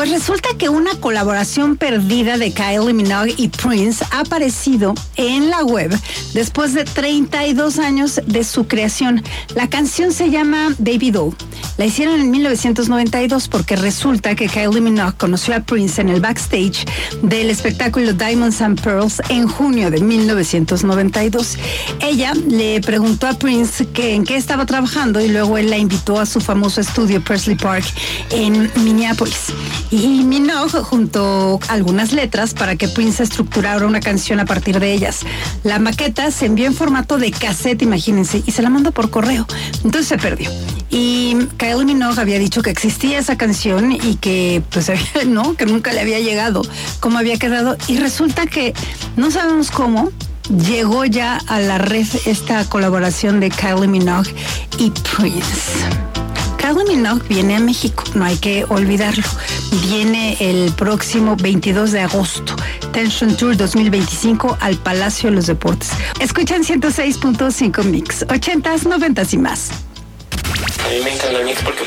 Pues resulta que una colaboración perdida de Kylie Minogue y Prince ha aparecido en la web después de 32 años de su creación. La canción se llama Baby Doll. La hicieron en 1992 porque resulta que Kylie Minogue conoció a Prince en el backstage del espectáculo Diamonds and Pearls en junio de 1992. Ella le preguntó a Prince en qué estaba trabajando y luego él la invitó a su famoso estudio Paisley Park en Minneapolis. Y Minogue juntó algunas letras para que Prince estructurara una canción a partir de ellas. La maqueta se envió en formato de cassette, imagínense, y se la mandó por correo. Entonces se perdió. Y Kylie Minogue había dicho que existía esa canción y que, pues, no, que nunca le había llegado, cómo había quedado. Y resulta que no sabemos cómo llegó ya a la red esta colaboración de Kylie Minogue y Prince. Kylie Minogue viene a México, no hay que olvidarlo. Viene el próximo 22 de agosto. Tension Tour 2025 al Palacio de los Deportes. Escuchan 106.5 Mix, 80s, 90s y más. A mí me encanta el mix porque